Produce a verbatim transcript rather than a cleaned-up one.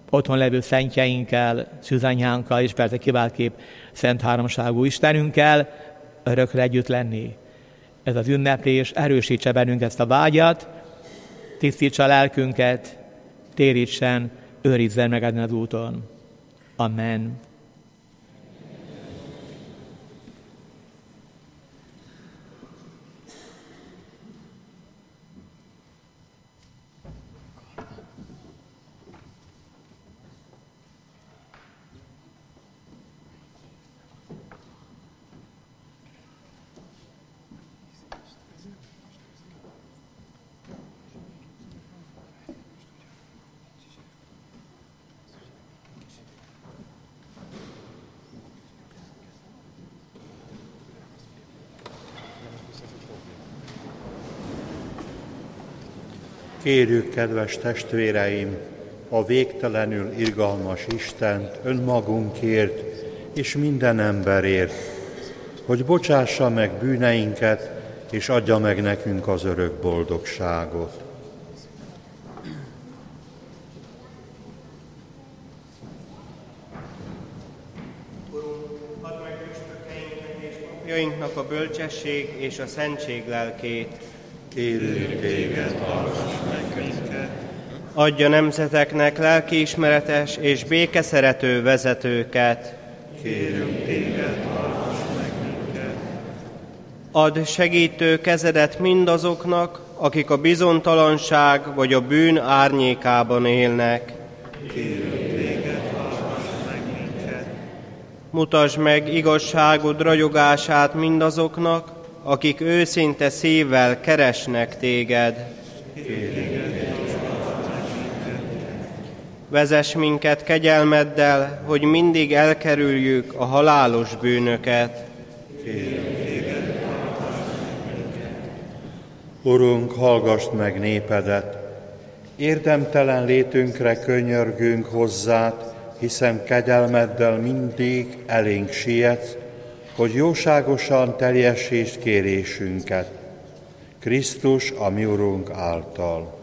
otthon levő szentjeinkkel, szűzanyánkkal, és persze kiváltképp Szent Háromságú Istenünkkel örökre együtt lenni. Ez az ünneplés erősítse bennünk ezt a vágyat, tisztítsa a lelkünket, térítsen, őrizzen meg ezen az úton. Amen. Kérjük, kedves testvéreim, a végtelenül irgalmas Istent önmagunkért és minden emberért, hogy bocsássa meg bűneinket, és adja meg nekünk az örök boldogságot. Urunk, add meg püspökeinknek és papjainknak a bölcsesség és a szentség lelkét. Kérünk téged, hallgass meg minket. Adja nemzeteknek lelkiismeretes és békeszerető vezetőket. Kérünk téged, hallgass meg minket. Add segítő kezedet mindazoknak, akik a bizonytalanság vagy a bűn árnyékában élnek. Kérünk téged, hallgass meg minket. Mutasd meg igazságod ragyogását mindazoknak, akik őszinte szívvel keresnek téged. Vezess minket kegyelmeddel, hogy mindig elkerüljük a halálos bűnöket. Urunk, hallgassd meg népedet! Érdemtelen létünkre könyörgünk hozzád, hiszen kegyelmeddel mindig elénk sietsz, hogy jóságosan teljesítsd kérésünket. Krisztus, a mi Urunk által.